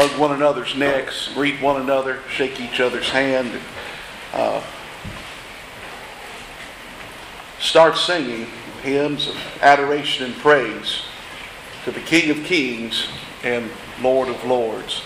hug one another's necks, greet one another, shake each other's hand, and start singing hymns of adoration and praise to the King of Kings and Lord of Lords.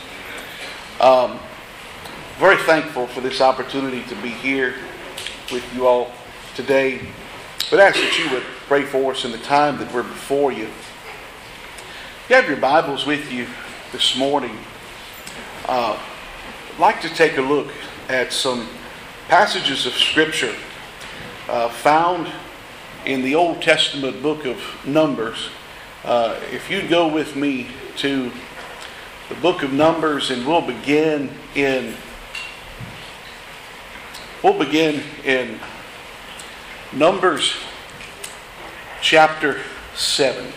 Very thankful for this opportunity to be here with you all today. But ask that you would pray for us in the time that we're before you. If you have your Bibles with you this morning, I'd like to take a look at some passages of Scripture found in the Old Testament book of Numbers. If you'd go with me to the book of Numbers, and we'll begin in Numbers chapter 7.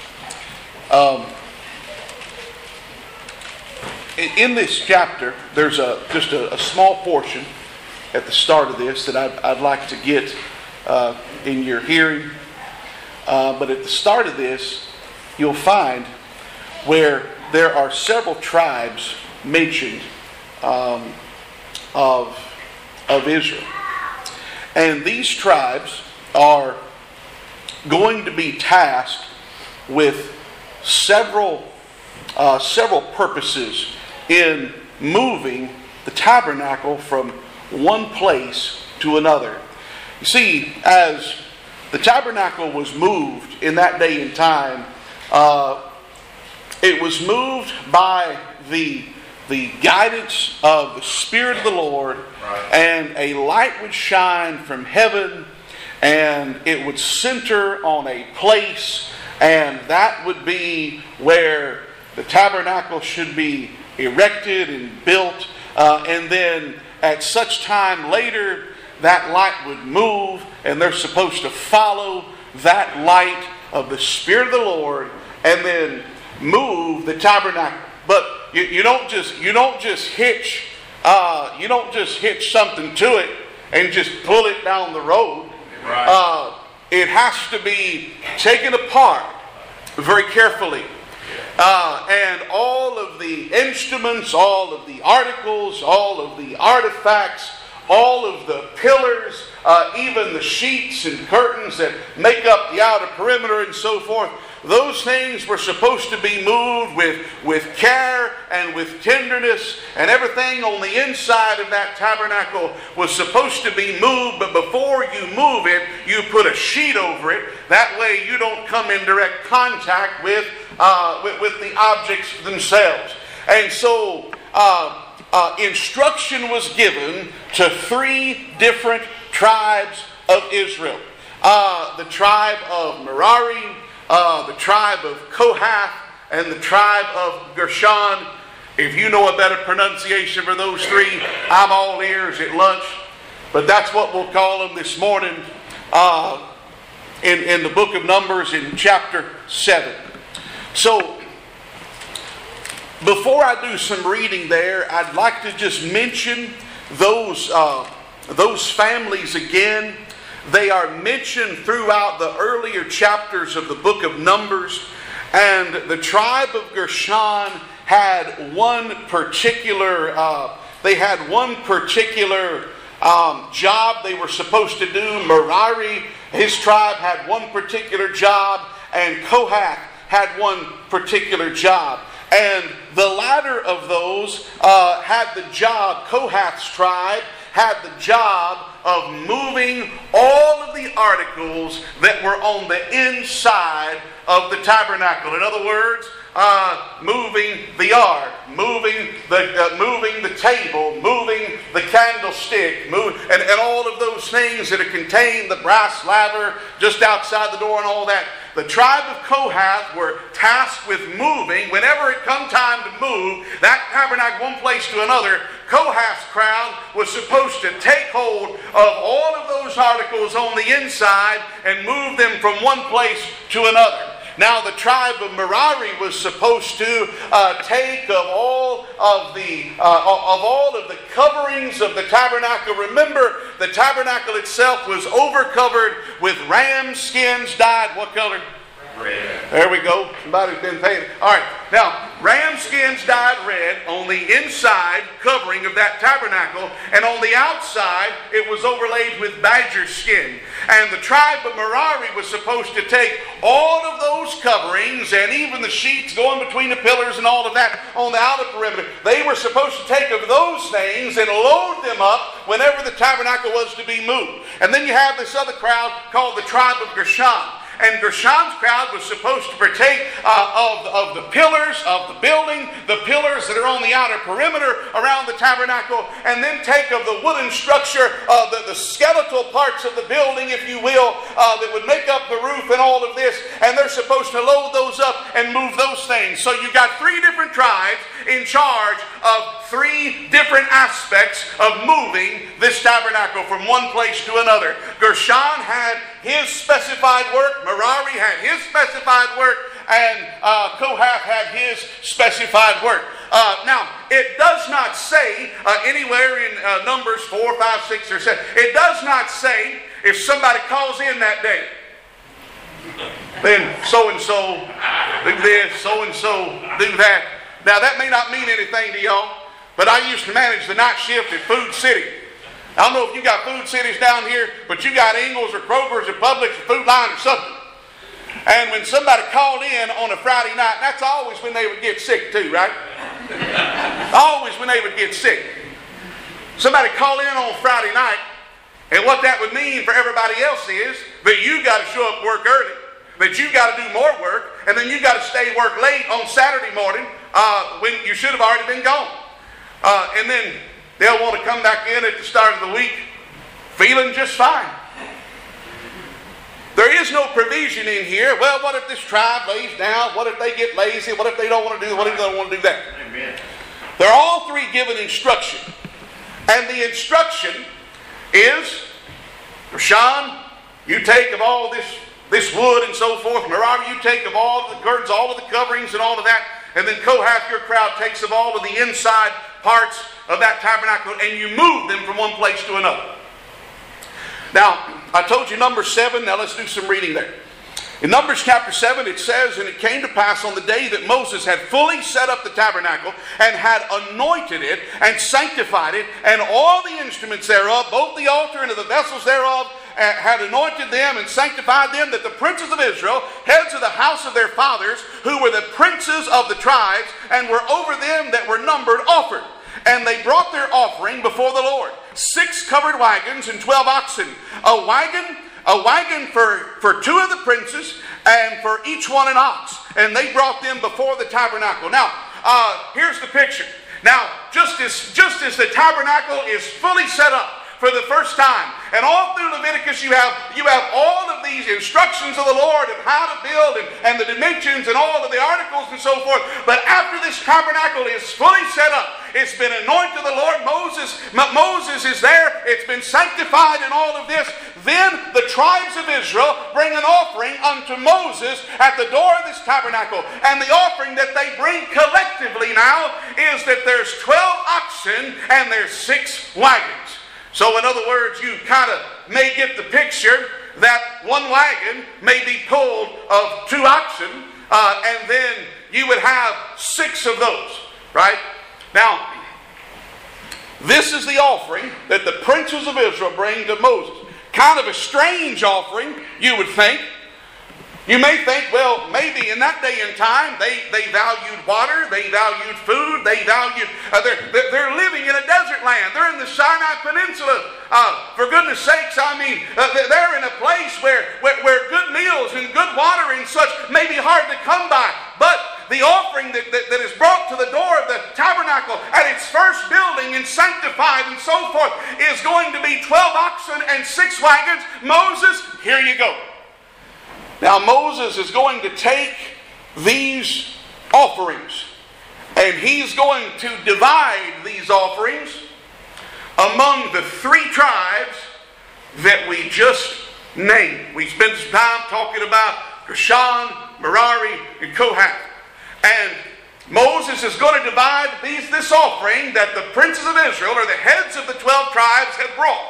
In this chapter, there's just a small portion at the start of this that I'd like to get in your hearing. But at the start of this, you'll find where there are several tribes mentioned of Israel. And these tribes are going to be tasked with several purposes in moving the tabernacle from one place to another. You see, as the tabernacle was moved in that day and time, it was moved by the guidance of the Spirit of the Lord, and a light would shine from heaven, and it would center on a place, and that would be where the tabernacle should be erected and built, and then at such time later, that light would move, and they're supposed to follow that light of the Spirit of the Lord, and then move the tabernacle. But you don't just hitch something to it and just pull it down the road. Right. It has to be taken apart very carefully. And all of the instruments, all of the articles, all of the artifacts, all of the pillars, even the sheets and curtains that make up the outer perimeter and so forth, those things were supposed to be moved with care and with tenderness, and everything on the inside of that tabernacle was supposed to be moved, but before you move it, you put a sheet over it. That way you don't come in direct contact with the objects themselves. And so instruction was given to 3 different tribes of Israel. The tribe of Merari, the tribe of Kohath, and the tribe of Gershon. If you know a better pronunciation for those 3, I'm all ears at lunch. But that's what we'll call them this morning in the book of Numbers in chapter 7. So, before I do some reading there, I'd like to just mention those families again. They are mentioned throughout the earlier chapters of the book of Numbers. And the tribe of Gershon had one particular job they were supposed to do. Merari, his tribe, had one particular job, and Kohath had one particular job. And the latter of those had the job, Kohath's tribe had the job of moving all of the articles that were on the inside of the tabernacle. In other words, moving the ark, moving the table, moving the candlestick, and all of those things that are contained, the brass laver just outside the door and all that. The tribe of Kohath were tasked with moving. Whenever it come time to move that tabernacle one place to another, Kohath's crowd was supposed to take hold of all of those articles on the inside and move them from one place to another. Now the tribe of Merari was supposed to take of all of the coverings of the tabernacle. Remember, the tabernacle itself was overcovered with ram skins dyed. What color? Red. There we go. Somebody's been paying. All right. Now, ram skins dyed red on the inside covering of that tabernacle, and on the outside it was overlaid with badger skin. And the tribe of Merari was supposed to take all of those coverings and even the sheets going between the pillars and all of that on the outer perimeter. They were supposed to take of those things and load them up whenever the tabernacle was to be moved. And then you have this other crowd called the tribe of Gershon. And Gershon's crowd was supposed to partake of the pillars of the building, the pillars that are on the outer perimeter around the tabernacle, and then take of the wooden structure, the skeletal parts of the building, if you will, that would make up the roof and all of this, and they're supposed to load those up and move those things. So you've got 3 different tribes in charge of 3 different aspects of moving this tabernacle from one place to another. Gershon had his specified work, Merari had his specified work, and Kohath had his specified work. Now, it does not say anywhere in Numbers 4, 5, 6, or 7, it does not say if somebody calls in that day, then so-and-so do this, so-and-so do that. Now, that may not mean anything to y'all, but I used to manage the night shift at Food City. I don't know if you got Food Cities down here, but you got Ingles or Kroger's or Publix or Food Line or something. And when somebody called in on a Friday night, that's always when they would get sick too, right? Always when they would get sick. Somebody called in on Friday night, and what that would mean for everybody else is that you got to show up work early, that you got to do more work, and then you got to stay work late on Saturday morning when you should have already been gone. And then they'll want to come back in at the start of the week feeling just fine. There is no provision in here. Well, what if this tribe lays down? What if they get lazy? What if they don't want to do? What if they don't want to do that? Amen. They're all 3 given instruction. And the instruction is, Gershon, you take of all this wood and so forth. Merari, you take of all of the curtains, all of the coverings and all of that. And then Kohath, your crowd, takes of all of the inside parts of that tabernacle, and you move them from one place to another. Now, I told you Numbers 7. Now let's do some reading there. In Numbers chapter 7 it says, and it came to pass on the day that Moses had fully set up the tabernacle and had anointed it and sanctified it, and all the instruments thereof, both the altar and of the vessels thereof, had anointed them and sanctified them, that the princes of Israel, heads of the house of their fathers, who were the princes of the tribes, and were over them that were numbered, offered. And they brought their offering before the Lord, 6 covered wagons and 12 oxen, a wagon for 2 of the princes, and for each one an ox. And they brought them before the tabernacle. Now, here's the picture. Now, just as the tabernacle is fully set up for the first time, and all through Leviticus you have all of these instructions of the Lord of how to build and the dimensions and all of the articles and so forth. But after this tabernacle is fully set up, it's been anointed of the Lord. Moses is there. It's been sanctified and all of this. Then the tribes of Israel bring an offering unto Moses at the door of this tabernacle. And the offering that they bring collectively now is that there's 12 oxen and there's 6 wagons. So in other words, you kind of may get the picture that one wagon may be pulled of 2 oxen, and then you would have 6 of those, right? Now, this is the offering that the princes of Israel bring to Moses. Kind of a strange offering, you would think. You may think, well, maybe in that day and time, they valued water, they valued food, they valued... they're living in a desert land. They're in the Sinai Peninsula. For goodness sakes, I mean, they're in a place where good meals and good water and such may be hard to come by. But the offering that is brought to the door of the tabernacle at its first building and sanctified and so forth is going to be 12 oxen and 6 wagons. Moses, here you go. Now Moses is going to take these offerings and he's going to divide these offerings among the 3 tribes that we just named. We spent some time talking about Gershon, Merari, and Kohath. And Moses is going to divide this offering that the princes of Israel, or the heads of the 12 tribes, have brought.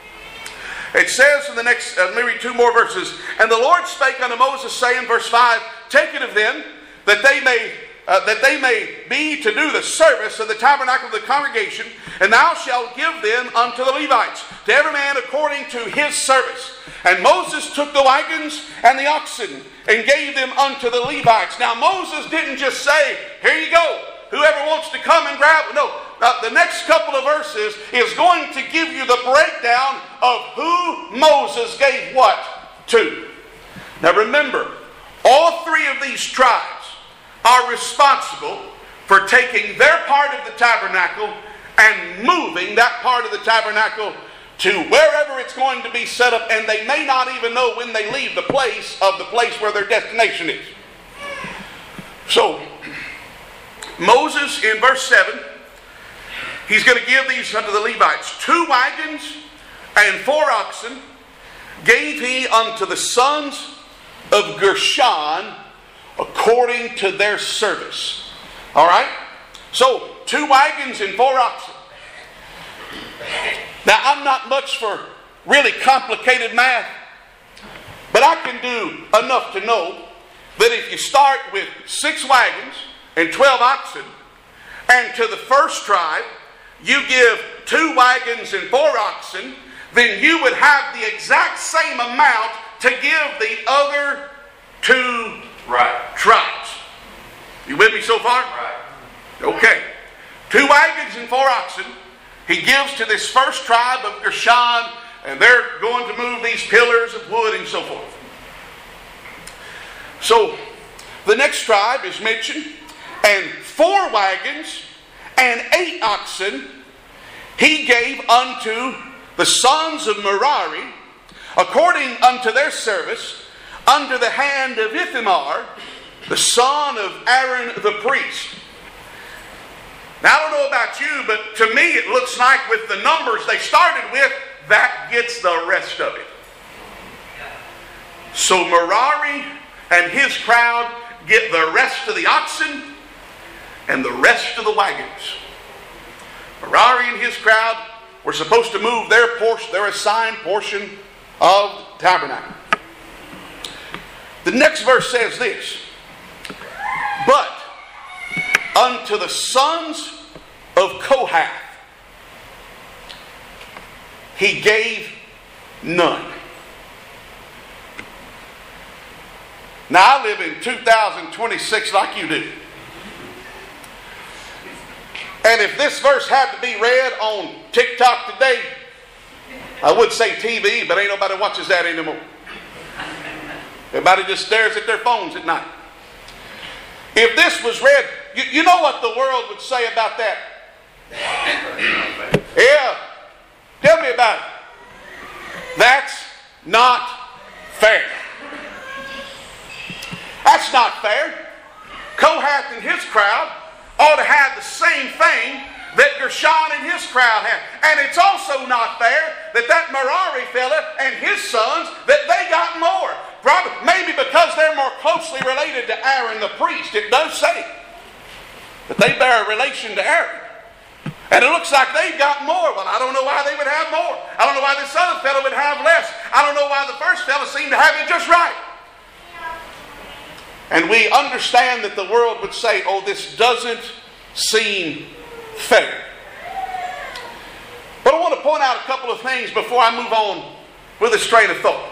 It says in the next, let me read 2 more verses. And the Lord spake unto Moses, saying, verse 5, take it of them, that they may that they may be to do the service of the tabernacle of the congregation, and thou shalt give them unto the Levites, to every man according to his service. And Moses took the wagons and the oxen, and gave them unto the Levites. Now Moses didn't just say, here you go, whoever wants to come and grab it. No, the next couple of verses is going to give you the breakdown of who Moses gave what to. Now remember, all three of these tribes are responsible for taking their part of the tabernacle and moving that part of the tabernacle to wherever it's going to be set up, and they may not even know when they leave the place where their destination is. So, Moses in verse 7, he's going to give these unto the Levites. 2 wagons and 4 oxen gave he unto the sons of Gershon according to their service. All right? So, 2 wagons and 4 oxen. Now, I'm not much for really complicated math, but I can do enough to know that if you start with 6 wagons and 12 oxen, and to the first tribe you give 2 wagons and 4 oxen, then you would have the exact same amount to give the other 2 tribes. You with me so far? Right. Okay. 2 wagons and 4 oxen he gives to this first tribe of Gershon, and they're going to move these pillars of wood and so forth. So, the next tribe is mentioned, and 4 wagons and 8 oxen he gave unto the sons of Merari, according unto their service, under the hand of Ithamar, the son of Aaron the priest. Now, I don't know about you, but to me it looks like with the numbers they started with, that gets the rest of it. So Merari and his crowd get the rest of the oxen and the rest of the wagons. Merari and his crowd were supposed to move their portion, their assigned portion of the tabernacle. The next verse says this: but unto the sons of Kohath he gave none. Now, I live in 2026 like you do. And if this verse had to be read on TikTok today, I would say TV, but ain't nobody watches that anymore. Everybody just stares at their phones at night. If this was read, you know what the world would say about that? Yeah. Tell me about it. That's not fair. That's not fair. Kohath and his crowd ought to have the same thing that Gershon and his crowd had. And it's also not fair that Merari fella and his sons, that they got more. Probably, maybe because they're more closely related to Aaron the priest. It does say that they bear a relation to Aaron. And it looks like they've got more. Well, I don't know why they would have more. I don't know why this other fellow would have less. I don't know why the first fellow seemed to have it just right. And we understand that the world would say, oh, this doesn't seem fair. But I want to point out a couple of things before I move on with this train of thought.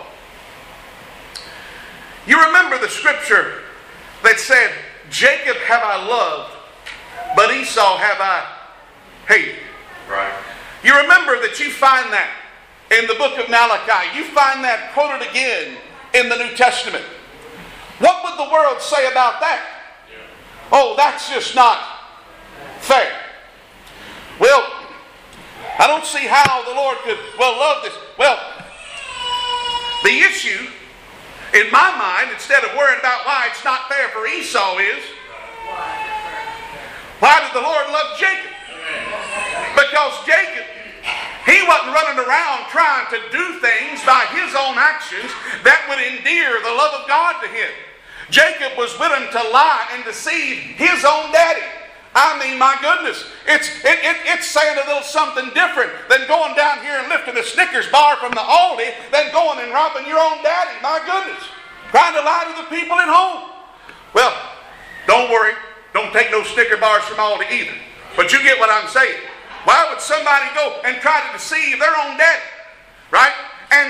You remember the scripture that said, Jacob have I loved, but Esau have I hated. Right. You remember that you find that in the book of Malachi. You find that quoted again in the New Testament. What would the world say about that? Yeah. Oh, that's just not fair. Well, I don't see how the Lord could love this. Well, the issue in my mind, instead of worrying about why it's not fair for Esau, is why did the Lord love Jacob? Because Jacob, he wasn't running around trying to do things by his own actions that would endear the love of God to him. Jacob was willing to lie and deceive his own daddy. I mean, my goodness, it's saying a little something different than going down here and lifting a Snickers bar from the Aldi than going and robbing your own daddy. My goodness, trying to lie to the people at home. Well, don't worry. Don't take no Snicker bars from Aldi either. But you get what I'm saying. Why would somebody go and try to deceive their own daddy? Right? And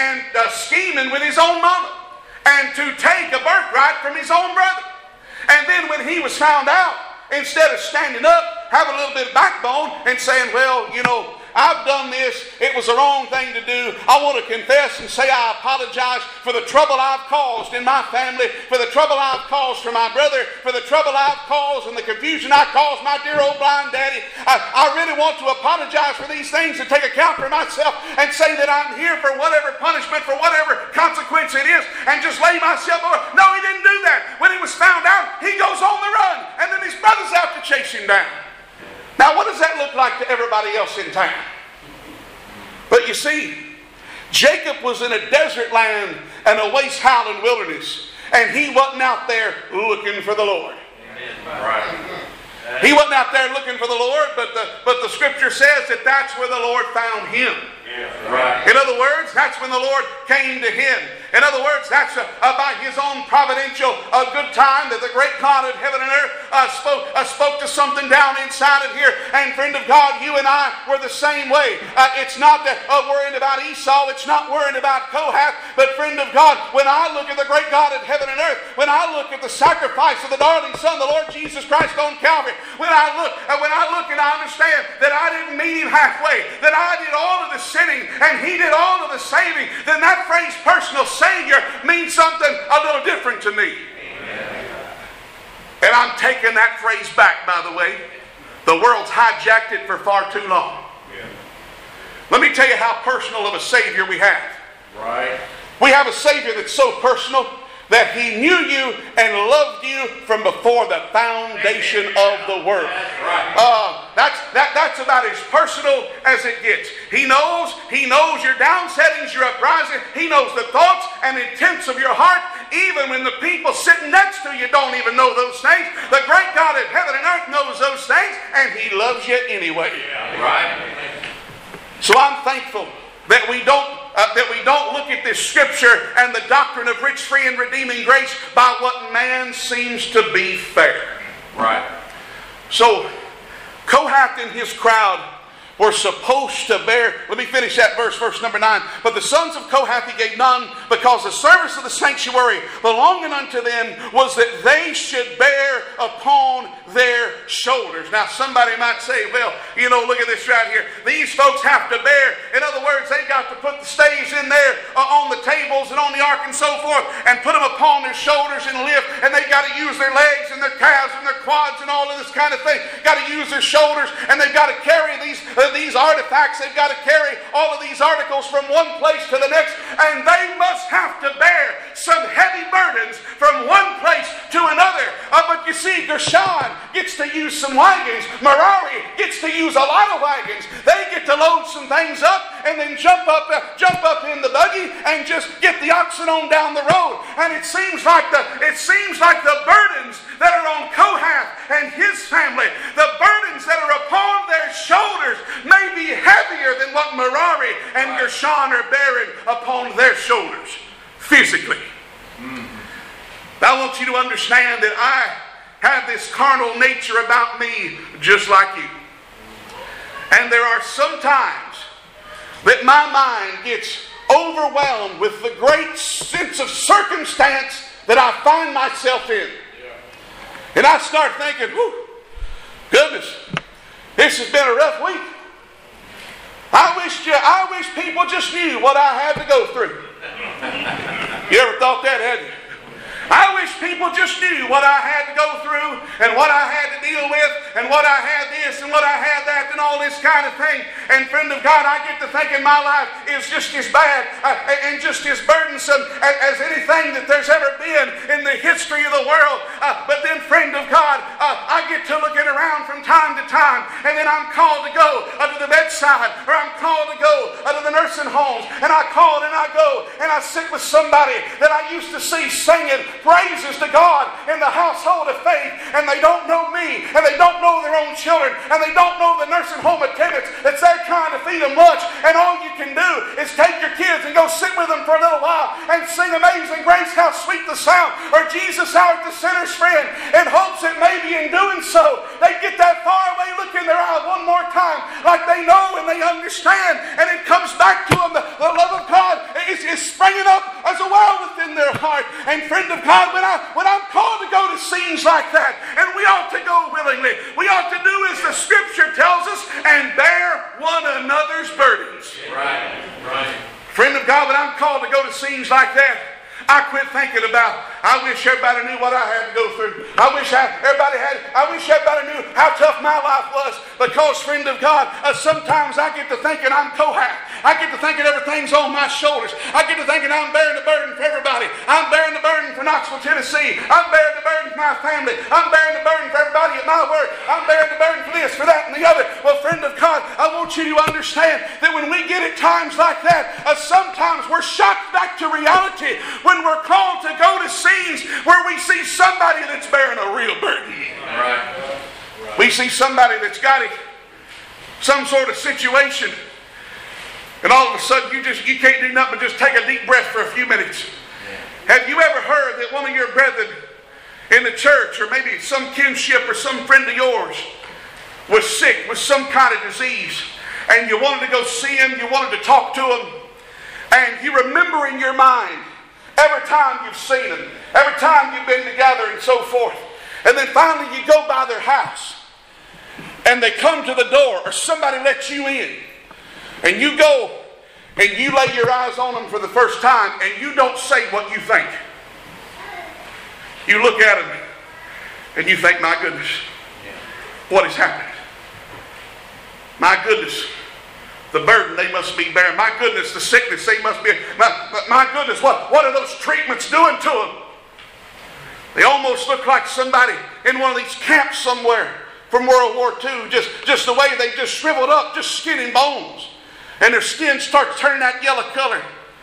scheming with his own mama. And to take a birthright from his own brother. And then when he was found out, instead of standing up, have a little bit of backbone and saying, well, you know, I've done this. It was the wrong thing to do. I want to confess and say I apologize for the trouble I've caused in my family, for the trouble I've caused for my brother, for the trouble I've caused and the confusion I caused my dear old blind daddy. I really want to apologize for these things and take account for myself and say that I'm here for whatever punishment, for whatever consequence it is, and just lay myself over. No, he didn't do that. When he was found out, he goes on the run, and then his brother's out to chase him down. Now, what does that look like to everybody else in town? But you see, Jacob was in a desert land and a waste howling wilderness, and he wasn't out there looking for the Lord. Right. He wasn't out there looking for the Lord, but the Scripture says that that's where the Lord found him. Right. In other words, that's when the Lord came to him. In other words, that's by his own providential good time that the great God of heaven and earth spoke to something down inside of here. And friend of God, you and I were the same way. It's not that worrying about Esau. It's not worrying about Kohath. But friend of God, when I look at the great God of heaven and earth, when I look at the sacrifice of the darling Son, the Lord Jesus Christ on Calvary, when I look and I understand that I didn't meet him halfway, that I did all of the sinning and he did all of the saving, then that phrase personal Savior means something a little different to me. Amen. And I'm taking that phrase back, by the way. The world's hijacked it for far too long. Yeah. Let me tell you how personal of a Savior we have. Right. We have a Savior that's so personal that he knew you and loved you from before the foundation of the world. That's about as personal as it gets. He knows your downsettings, your uprising. He knows the thoughts and intents of your heart, even when the people sitting next to you don't even know those things. The great God of heaven and earth knows those things, and he loves you anyway. Yeah, right. So I'm thankful that we don't look at this Scripture and the doctrine of rich, free, and redeeming grace by what man seems to be fair. Right. So, Kohath and his crowd were supposed to bear. Let me finish that verse number 9. But the sons of Kohath he gave none, because the service of the sanctuary belonging unto them was that they should bear upon their shoulders. Now somebody might say, well, you know, look at this right here. These folks have to bear. In other words, they've got to put the staves in there on the tables and on the ark and so forth, and put them upon their shoulders and lift, and they've got to use their legs and their calves and their quads and all of this kind of thing. Got to use their shoulders, and they've got to carry these artifacts. They've got to carry all of these articles from one place to the next, and they must have to bear some heavy burdens from one place to another. But you see, Gershon gets to use some wagons. Merari gets to use a lot of wagons. They get to load some things up and then jump up in the buggy and just get the oxen on down the road. And it seems like the burdens that are on Kohath and his family, the burdens that are upon their shoulders, may be heavier than what Merari and Gershon are bearing upon their shoulders physically. I want you to understand that I have this carnal nature about me just like you. And there are some times that my mind gets overwhelmed with the great sense of circumstance that I find myself in. And I start thinking, whew, goodness, this has been a rough week. I wish people just knew what I had to go through. You ever thought that, had you? I wish people just knew what I had to go through and what I had to deal with and what I had this and what I had that and all this kind of thing. And friend of God, I get to thinking my life is just as bad and just as burdensome as anything that there's ever been in the history of the world. But then, friend of God, I get to looking around from time time to time. And then I'm called to go to the bedside, or I'm called to go to the nursing homes. And I call and I go and I sit with somebody that I used to see singing praises to God in the household of faith. And they don't know me, and they don't know their own children, and they don't know the nursing home attendants that's there trying to feed them lunch. And all you can do is take your kids and go sit with them for a little while and sing Amazing Grace, how sweet the sound, or Jesus, thou art the sinner's friend, in hopes that maybe in doing so they get that faraway look in their eye one more time, like they know and they understand, and it comes back to them. The love of God is springing up as a well within their heart. And friend of God, when I'm called to go to scenes like that, and we ought to go willingly, we ought to do as the Scripture tells us, and bear one another's burdens. Right. Friend of God, when I'm called to go to scenes like that, I quit thinking about, I wish everybody knew what I had to go through. I wish everybody knew how tough my life was. Because, friend of God, sometimes I get to thinking I'm Kohath. I get to thinking everything's on my shoulders. I get to thinking I'm bearing the burden for everybody. I'm bearing the burden for Knoxville, Tennessee. I'm bearing the burden for my family. I'm bearing the burden for everybody at my work. I'm bearing the burden for this, for that, and the other. Well, friend of God, I want you to understand that when we get at times like that, sometimes we're shocked back to reality when we're called to go to scenes where we see somebody that's bearing a real burden. Right. We see somebody that's got some sort of situation, and all of a sudden you can't do nothing but just take a deep breath for a few minutes. Have you ever heard that one of your brethren in the church, or maybe some kinship or some friend of yours, was sick with some kind of disease, and you wanted to go see him, you wanted to talk to him, and you remember in your mind every time you've seen them, every time you've been together and so forth. And then finally you go by their house and they come to the door, or somebody lets you in, and you go and you lay your eyes on them for the first time, and you don't say what you think. You look at them and you think, my goodness, what has happened? My goodness, the burden they must be bearing. My goodness, the sickness they must be. My goodness, what are those treatments doing to them? They almost look like somebody in one of these camps somewhere from World War II. Just the way they just shriveled up, just skin and bones. And their skin starts turning that yellow color.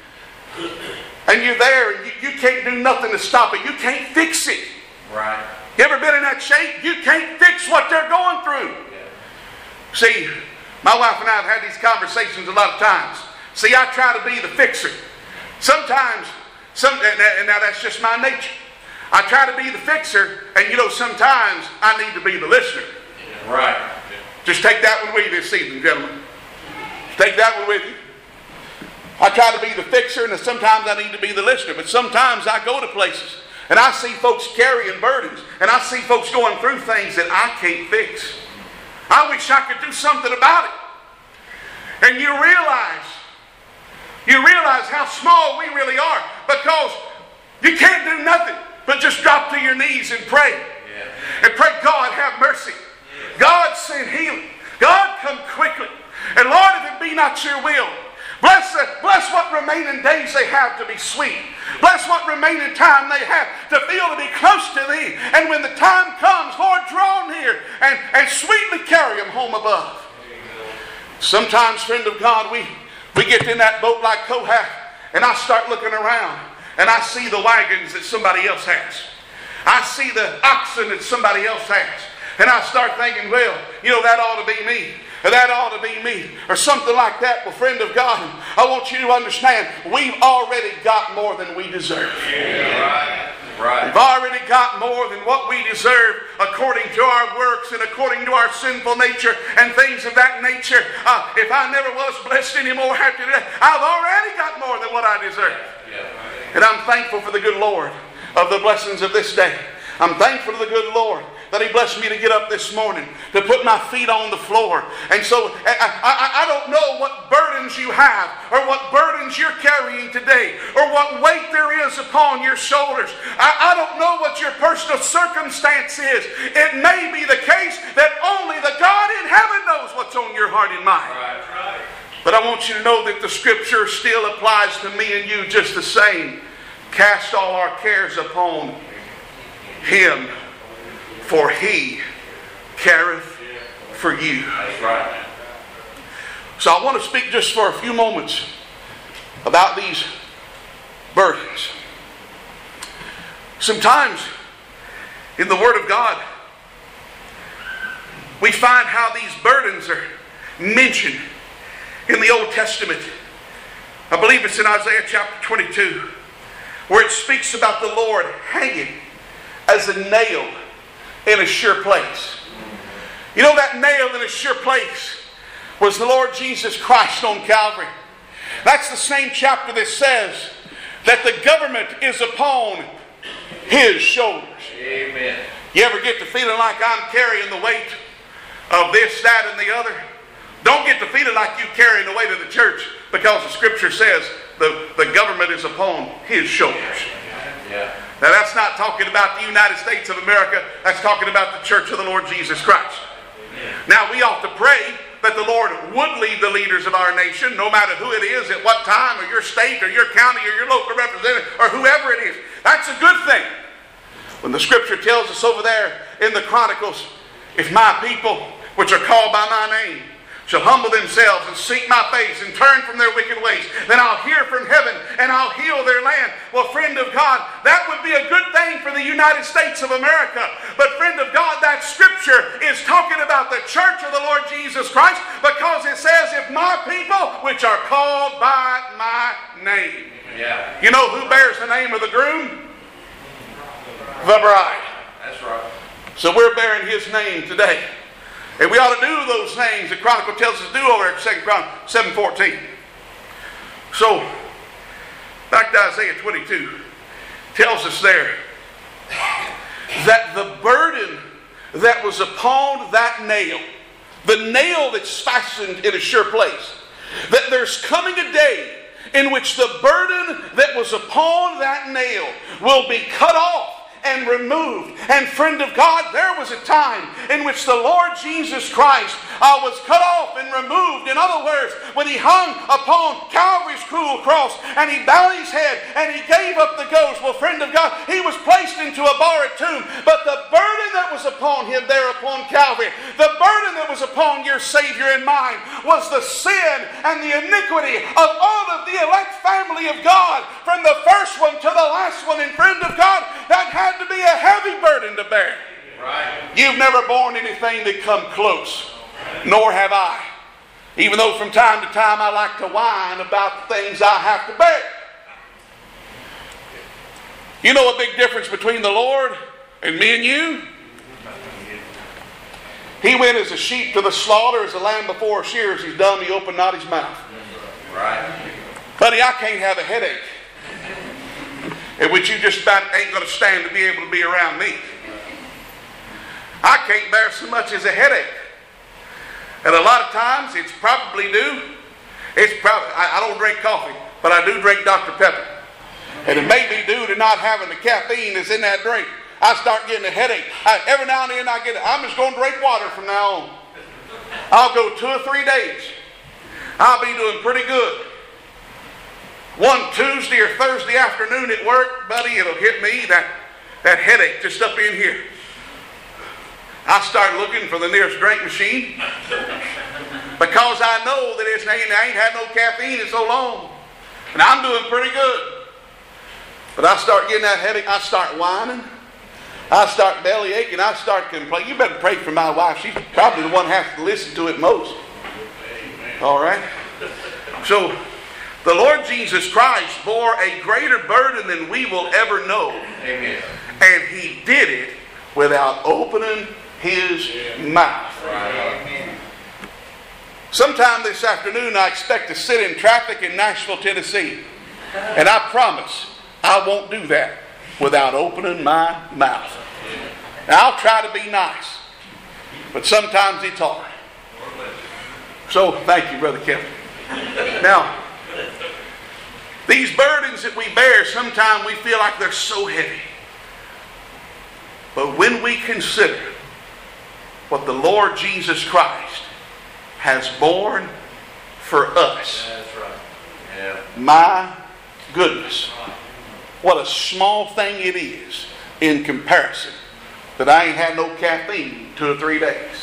And you're there, and you can't do nothing to stop it. You can't fix it. Right. You ever been in that shape? You can't fix what they're going through. Yeah. See, my wife and I have had these conversations a lot of times. See, I try to be the fixer. Sometimes, and now that's just my nature. I try to be the fixer, and sometimes I need to be the listener. Right. Just take that one with you this evening, gentlemen. Take that one with you. I try to be the fixer, and sometimes I need to be the listener. But sometimes I go to places, and I see folks carrying burdens, and I see folks going through things that I can't fix. I wish I could do something about it. And you realize how small we really are, because you can't do nothing but just drop to your knees and pray. Yeah. And pray, God, have mercy. Yeah. God, send healing. God, come quickly. And Lord, if it be not your will, bless what remaining days they have to be sweet. Bless what remaining time they have to feel to be close to thee. And when the time comes, Lord, draw near and sweetly carry them home above. Sometimes, friend of God, we get in that boat like Kohath, and I start looking around, and I see the wagons that somebody else has. I see the oxen that somebody else has. And I start thinking, well, that ought to be me. Or that ought to be me. Or something like that. Well, friend of God, I want you to understand, we've already got more than we deserve. Yeah. Right. We've already got more than what we deserve according to our works and according to our sinful nature and things of that nature. If I never was blessed anymore after that, I've already got more than what I deserve. Yeah. And I'm thankful for the good Lord of the blessings of this day. I'm thankful to the good Lord that He blessed me to get up this morning, to put my feet on the floor. And so I don't know what burdens you have, or what burdens you're carrying today, or what weight there is upon your shoulders. I don't know what your personal circumstance is. It may be the case that only the God in heaven knows what's on your heart and mind. Right. But I want you to know that the Scripture still applies to me and you just the same. Cast all our cares upon Him, for He careth for you. That's right. So I want to speak just for a few moments about these burdens. Sometimes in the Word of God, we find how these burdens are mentioned in the Old Testament. I believe it's in Isaiah chapter 22, where it speaks about the Lord hanging as a nail in a sure place. You know, that nail in a sure place was the Lord Jesus Christ on Calvary. That's the same chapter that says that the government is upon His shoulders. Amen. You ever get to feeling like I'm carrying the weight of this, that, and the other? Don't get to feeling like you carrying the weight of the church, because the Scripture says the government is upon His shoulders. Yeah. Now that's not talking about the United States of America. That's talking about the church of the Lord Jesus Christ. Now we ought to pray that the Lord would lead the leaders of our nation, no matter who it is, at what time, or your state, or your county, or your local representative, or whoever it is. That's a good thing. When the Scripture tells us over there in the Chronicles, if my people, which are called by my name, shall humble themselves and seek my face and turn from their wicked ways, then I'll hear from heaven and I'll heal their land. Well, friend of God, that would be a good thing for the United States of America. But friend of God, that Scripture is talking about the church of the Lord Jesus Christ, because it says, if my people, which are called by my name. Yeah. You know who bears the name of the groom? The bride. That's right. So we're bearing His name today. And we ought to do those things the Chronicle tells us to do over at 2 Chronicles 7:14. So, back to Isaiah 22, tells us there that the burden that was upon that nail, the nail that's fastened in a sure place, that there's coming a day in which the burden that was upon that nail will be cut off and removed. And friend of God, there was a time in which the Lord Jesus Christ was cut off and removed. In other words, when He hung upon Calvary's cruel cross and He bowed His head and He gave up the ghost. Well, friend of God, He was placed into a borrowed tomb. But the burden that was upon Him there upon Calvary, the burden that was upon your Savior and mine, was the sin and the iniquity of all of the elect family of God, from the first one to the last one. And friend of God, that had to be a heavy burden to bear. Right. You've never borne anything that come close, nor have I. Even though from time to time I like to whine about the things I have to bear. You know a big difference between the Lord and me and you? He went as a sheep to the slaughter, as a lamb before shears He's dumb, He opened not His mouth. Right. Buddy, I can't have a headache in which you just about ain't going to stand to be able to be around me. I can't bear so much as a headache. And a lot of times it's probably due. I don't drink coffee, but I do drink Dr. Pepper. And it may be due to not having the caffeine that's in that drink. I start getting a headache. Every now and then I get it. I'm just going to drink water from now on. I'll go 2 or 3 days. I'll be doing pretty good. One Tuesday or Thursday afternoon at work, buddy, it'll hit me, that headache just up in here. I start looking for the nearest drink machine, because I know that I ain't had no caffeine in so long. And I'm doing pretty good. But I start getting that headache, I start whining, I start belly aching, I start complaining. You better pray for my wife. She's probably the one who has to listen to it most. All right? So, the Lord Jesus Christ bore a greater burden than we will ever know. Amen. And He did it without opening His mouth. Right. Sometime this afternoon I expect to sit in traffic in Nashville, Tennessee. And I promise I won't do that without opening my mouth. Now, I'll try to be nice, but sometimes it's hard. So, thank you, Brother Kevin. Now, these burdens that we bear, sometimes we feel like they're so heavy. But when we consider what the Lord Jesus Christ has borne for us, That's right. Yeah. my goodness, what a small thing it is in comparison that I ain't had no caffeine 2 or 3 days.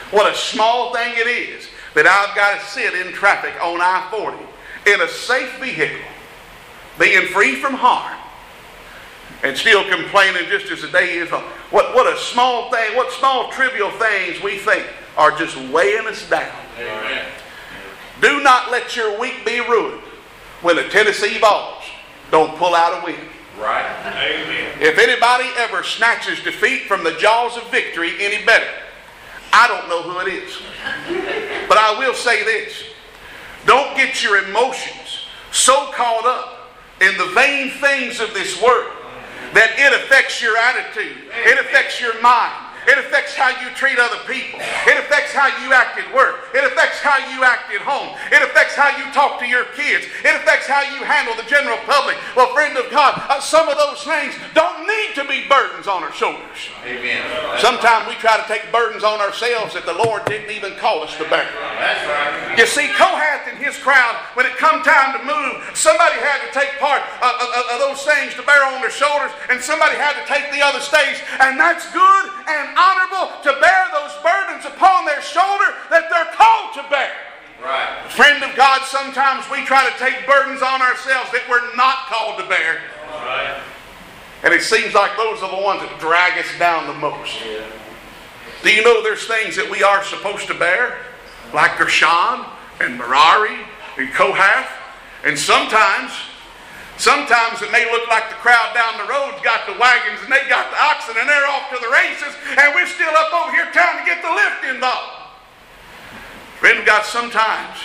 What a small thing it is that I've got to sit in traffic on I-40 in a safe vehicle, being free from harm, and still complaining just as the day is long. What a small thing, what small trivial things we think are just weighing us down. Amen. Do not let your week be ruined when the Tennessee Vols don't pull out a win. Right. Amen. If anybody ever snatches defeat from the jaws of victory any better, I don't know who it is. But I will say this. Don't get your emotions so caught up in the vain things of this world that it affects your attitude. It affects your mind. It affects how you treat other people. It affects how you act at work. It affects how you act at home. It affects how you talk to your kids. It affects how you handle the general public. Well, friend of God, some of those things don't need to be burdens on our shoulders. Amen. Sometimes we try to take burdens on ourselves that the Lord didn't even call us to bear. That's right. You see, Kohath and his crowd, when it come time to move, somebody had to take part of those things to bear on their shoulders, and somebody had to take the other stage. And that's good and honorable to bear those burdens upon their shoulder that they're called to bear. Right. Friend of God, sometimes we try to take burdens on ourselves that we're not called to bear. Right. And it seems like those are the ones that drag us down the most. Yeah. Do you know there's things that we are supposed to bear? Like Gershon and Merari and Kohath. And sometimes it may look like the crowd down the road's got the wagons and they got the oxen and they're off to the races, and we're still up over here trying to get the lift involved. Friend of God, sometimes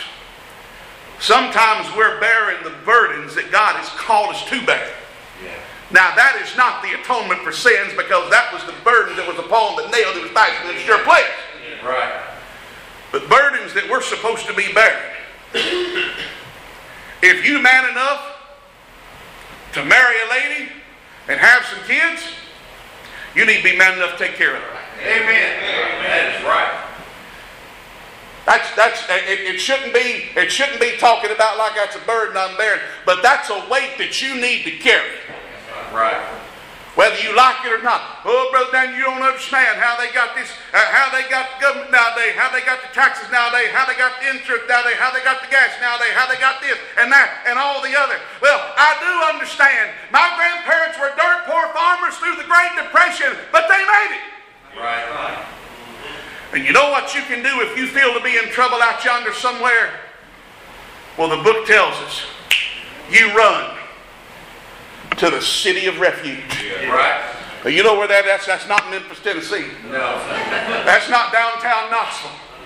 we're bearing the burdens that God has called us to bear. Yeah. Now that is not the atonement for sins, because that was the burden that was upon the nail that was fastened in its sure place. Right. But burdens that we're supposed to be bearing. If you man enough to marry a lady and have some kids, you need to be man enough to take care of her. Amen. That is right. It shouldn't be talking about like that's a burden I'm bearing, but that's a weight that you need to carry. Right. Whether you like it or not. Oh, Brother Dan, you don't understand how they got this, how they got the government nowadays, how they got the taxes nowadays, how they got the insurance nowadays, how they got the gas nowadays, how they got this and that and all the other. Well, I do understand. My grandparents were dirt poor farmers through the Great Depression, but they made it. Right. And you know what you can do if you feel to be in trouble out yonder somewhere? Well, the book tells us, you run to the city of refuge. Right. You know where that's not Memphis, Tennessee. No. That's not downtown Knoxville.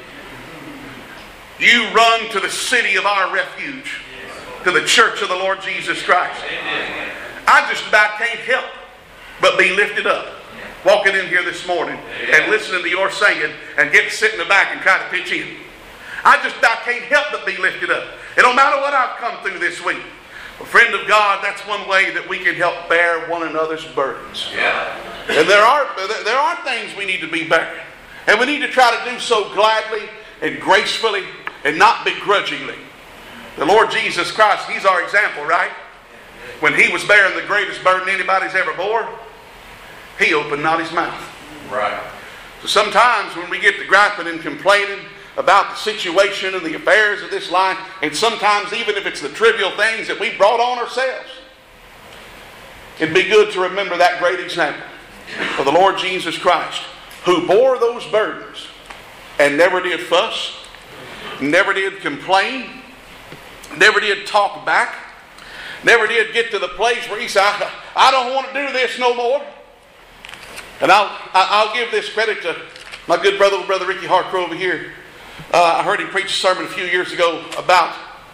You run to the city of our refuge, to the church of the Lord Jesus Christ. I just about can't help but be lifted up walking in here this morning and listening to your singing and get to sit in the back and try to pitch in. I just about can't help but be lifted up. It don't matter what I've come through this week. Well, friend of God, that's one way that we can help bear one another's burdens. Yeah. And there are things we need to be bearing. And we need to try to do so gladly and gracefully and not begrudgingly. The Lord Jesus Christ, He's our example, right? When He was bearing the greatest burden anybody's ever bore, He opened not His mouth. Right. So sometimes when we get to griping and complaining about the situation and the affairs of this life, and sometimes even if it's the trivial things that we brought on ourselves, it'd be good to remember that great example of the Lord Jesus Christ, who bore those burdens and never did fuss, never did complain, never did talk back, never did get to the place where He said, I don't want to do this no more. And I'll give this credit to my good brother Ricky Harcrow over here. I heard him preach a sermon a few years ago about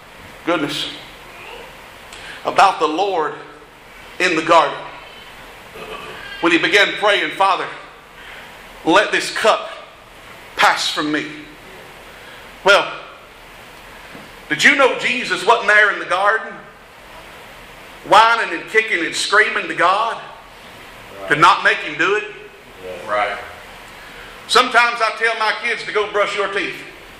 the Lord in the garden. When he began praying, Father, let this cup pass from me. Well, did you know Jesus wasn't there in the garden whining and kicking and screaming to God to not make Him do it? Right. Sometimes I tell my kids to go brush your teeth.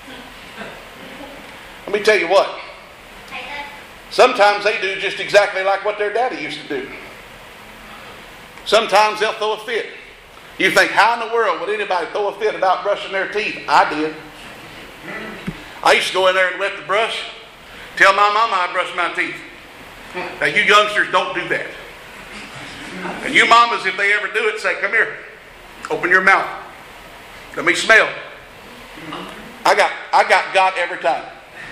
Let me tell you what. Sometimes they do just exactly like what their daddy used to do. Sometimes they'll throw a fit. You think, how in the world would anybody throw a fit about brushing their teeth? I did. I used to go in there and wet the brush. Tell my mama I brush my teeth. Now you youngsters don't do that. And you mamas, if they ever do it, say, come here. Open your mouth. Let me smell. I got every time.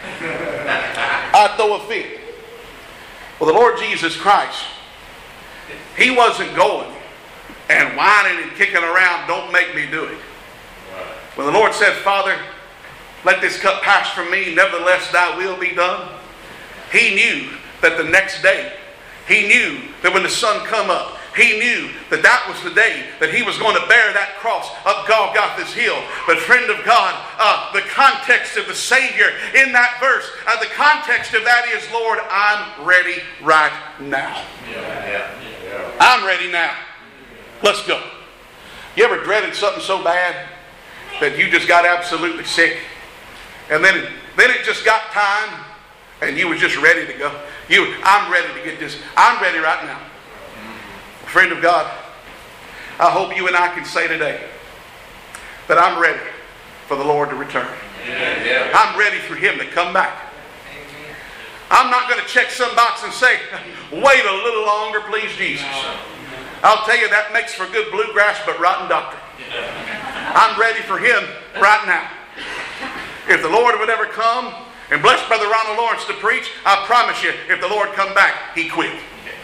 I throw a fit. Well, the Lord Jesus Christ, He wasn't going and whining and kicking around, don't make me do it. When the Lord said, Father, let this cup pass from me, nevertheless thy will be done, He knew that the next day, He knew that when the sun come up, He knew that that was the day that He was going to bear that cross up Golgotha's hill. But friend of God, the context of the Savior in that verse, the context of that is, Lord, I'm ready right now. I'm ready now. Let's go. You ever dreaded something so bad that you just got absolutely sick? And then it just got time and you were just ready to go. I'm ready to get this. I'm ready right now. Friend of God, I hope you and I can say today that I'm ready for the Lord to return. I'm ready for Him to come back. I'm not going to check some box and say, wait a little longer, please, Jesus. I'll tell you, that makes for good bluegrass but rotten doctrine. I'm ready for Him right now. If the Lord would ever come and bless Brother Ronald Lawrence to preach, I promise you, if the Lord come back, he quit.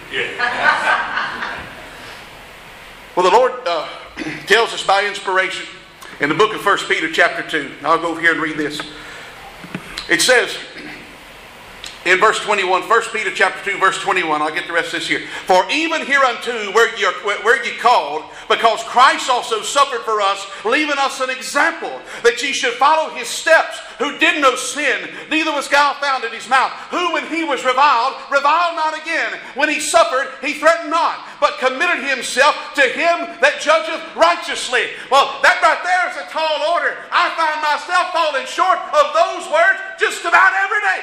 Well, the Lord tells us by inspiration in the book of 1 Peter chapter 2. I'll go over here and read this. It says in verse 21, 1 Peter chapter 2, verse 21, I'll get the rest of this here. For even hereunto were ye called, because Christ also suffered for us, leaving us an example, that ye should follow His steps, who did no sin, neither was guile found in His mouth, who when He was reviled not again. When He suffered, He threatened not, but committed Himself to Him that judgeth righteously. Well, that right there is a tall order. I find myself falling short of those words just about every day.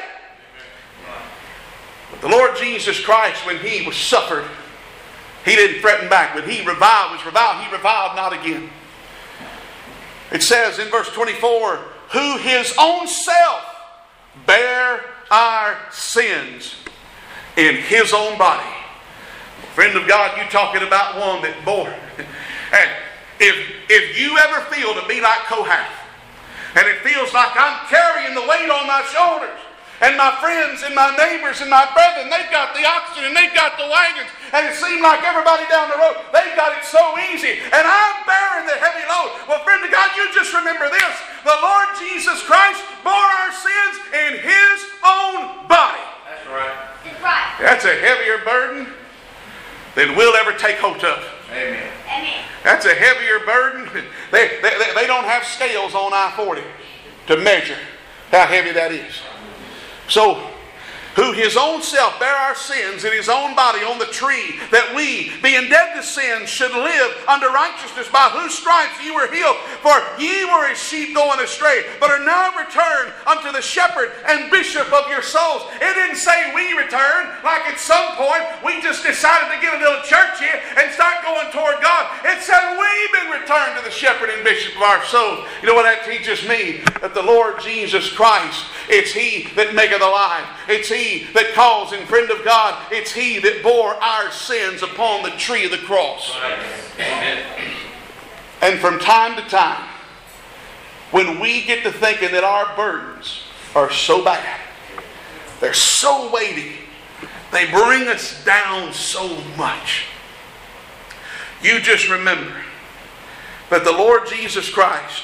But the Lord Jesus Christ, when He was suffered, He didn't threaten back. When He reviled, He reviled not again. It says in verse 24, who His own self bare our sins in His own body. Friend of God, you're talking about one that bore. And if you ever feel to be like Kohath, and it feels like I'm carrying the weight on my shoulders, and my friends and my neighbors and my brethren, they've got the oxen and they've got the wagons, and it seemed like everybody down the road, they've got it so easy, and I'm bearing the heavy load. Well, friend of God, you just remember this. The Lord Jesus Christ bore our sins in His own body. That's right. That's right. That's a heavier burden than we'll ever take hold of. Amen. Amen. That's a heavier burden. They don't have scales on I-40 to measure how heavy that is. So, who His own self bare our sins in His own body on the tree, that we, being dead to sin, should live unto righteousness, by whose stripes ye were healed. For ye were as sheep going astray, but are now returned unto the shepherd and bishop of your souls. It didn't say we returned, like at some point we just decided to get a little church here and start going toward God. It said we've been returned to the shepherd and bishop of our souls. You know what that teaches me? That the Lord Jesus Christ, it's He that maketh alive. It's He that calls, and friend of God, it's He that bore our sins upon the tree of the cross. Amen. And from time to time, when we get to thinking that our burdens are so bad, they're so weighty, they bring us down so much, you just remember that the Lord Jesus Christ,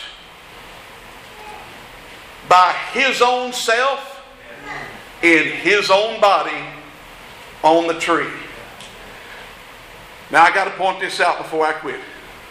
by His own self, in His own body, on the tree. Now I got to point this out before I quit.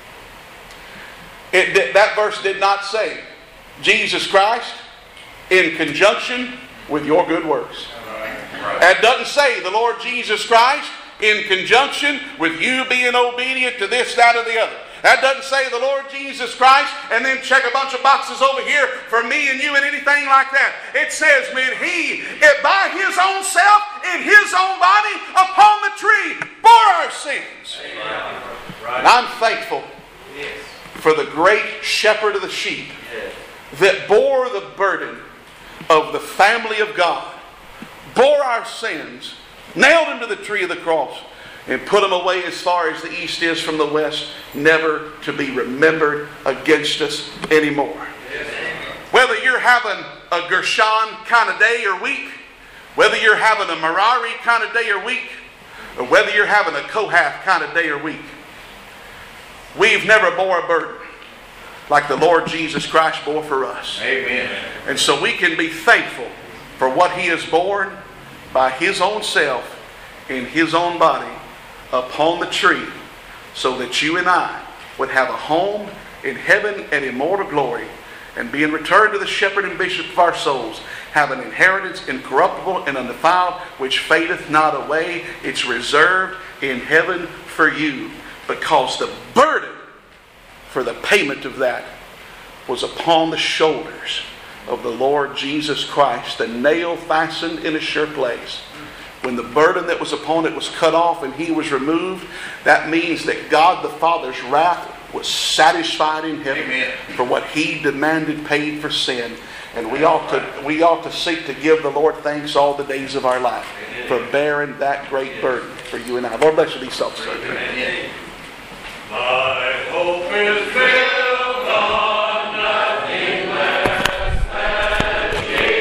That verse did not say Jesus Christ in conjunction with your good works. It doesn't say the Lord Jesus Christ in conjunction with you being obedient to this, that, or the other. That doesn't say the Lord Jesus Christ and then check a bunch of boxes over here for me and you and anything like that. It says, when He, by His own self, in His own body, upon the tree, bore our sins. Right. And I'm thankful for the great shepherd of the sheep Yes. that bore the burden of the family of God, bore our sins, nailed him to the tree of the cross, and put him away as far as the east is from the west, never to be remembered against us anymore. Whether you're having a Gershon kind of day or week, whether you're having a Merari kind of day or week, or whether you're having a Kohath kind of day or week, we've never bore a burden like the Lord Jesus Christ bore for us. Amen. And so we can be thankful for what He has borne by His own self in His own body upon the tree, so that you and I would have a home in heaven and immortal glory, and being returned to the shepherd and bishop of our souls, have an inheritance incorruptible and undefiled, which fadeth not away. It's reserved in heaven for you, because the burden for the payment of that was upon the shoulders of the Lord Jesus Christ, the nail fastened in a sure place. When the burden that was upon it was cut off and He was removed, that means that God the Father's wrath was satisfied in heaven. Amen. For what He demanded paid for sin. And we ought to seek to give the Lord thanks all the days of our life for bearing that great burden for you and I. Lord bless you, these self-serving. Amen.